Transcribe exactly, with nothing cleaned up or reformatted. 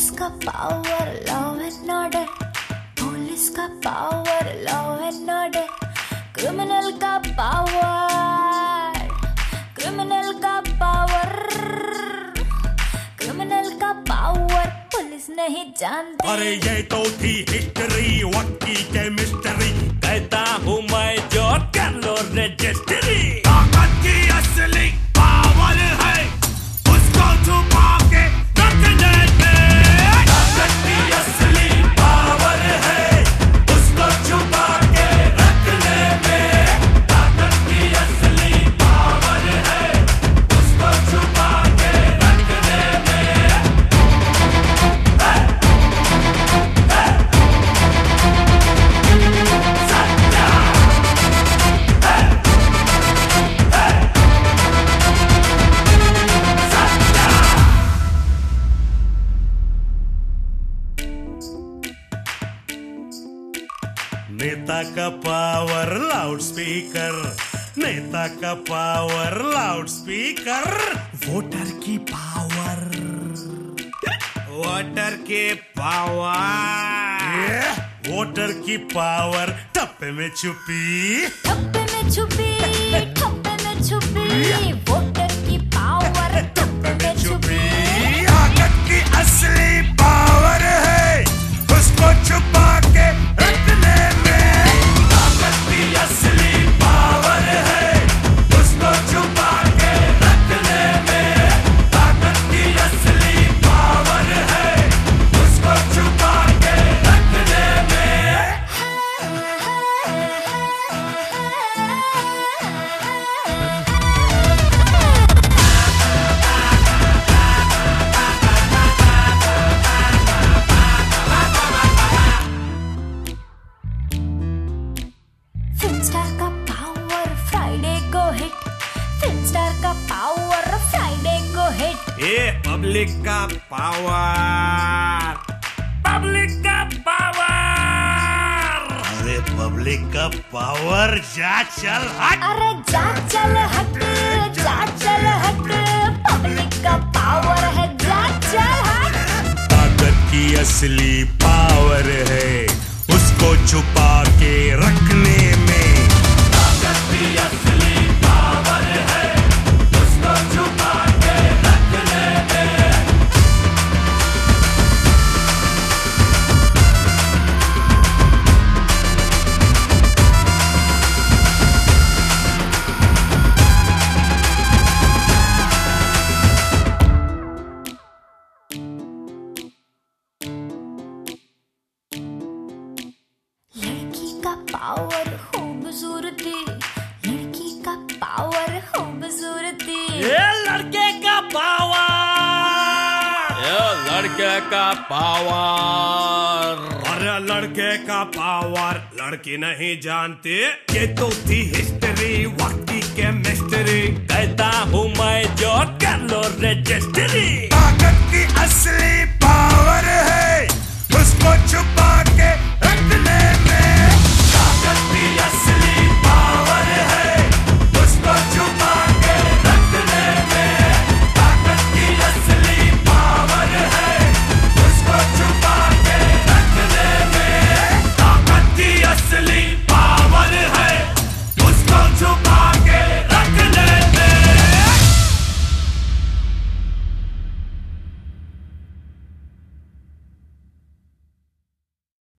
Police का power, law and order, police का power, law and order, criminal का power, criminal का power, criminal का पावर पुलिस नहीं जानती। अरे ये तो थी हिस्ट्री, वक्त की केमिस्ट्री, कहता हूँ मैं जो कर लो रजिस्ट्री। ताकत की असली पावर है उसको छुपा के रखने में। ताकत की असली पावर है उसको छुपा के रखने में। ताकत की असली पावर है उसको छुपा के रखने में। सत्या नेता का पावर लाउड स्पीकर, नेता का पावर लाउड स्पीकर, वोटर की पावर, वोटर की पावर, वोटर की पावर टप्पे में छुपी, ठप्पे में छुपी, ठप्पे में छुपी, वोटर की पावर ठप्पे में छुपी। ताकत की असली पावर है उसको छुपा के रखने में। ताकत की असली पावर है उसको छुपा के रखने में। ताकत की असली पावर है उसको छुपा के रखने में। फिल्म स्टार का पावर फ्राइडे को हिट, फिल्म स्टार का पावर फ्राइडे को हिट। ये पब्लिक का पावर, पब्लिक का पावर, अरे पब्लिक का पावर, जा चल हट। अरे जा चल हट, जा चल हट, पब्लिक का पावर है, जा चल हट। ताकत की असली पावर है उसको छुपा के रखने में। ताकत की असली पावर है उसको छुपा के रखने में। लड़की का पावर खूबसूरती, लड़की का पावर खूबसूरती। ये लड़के का पावर, ये लड़के का पावर, अरे लड़के का पावर लड़की नहीं जानती। ये तो थी हिस्ट्री, वक्त की केमिस्ट्री, कहता हूँ मैं जो कर लो रजिस्ट्री। ताकत की असली पावर है उसको छुपा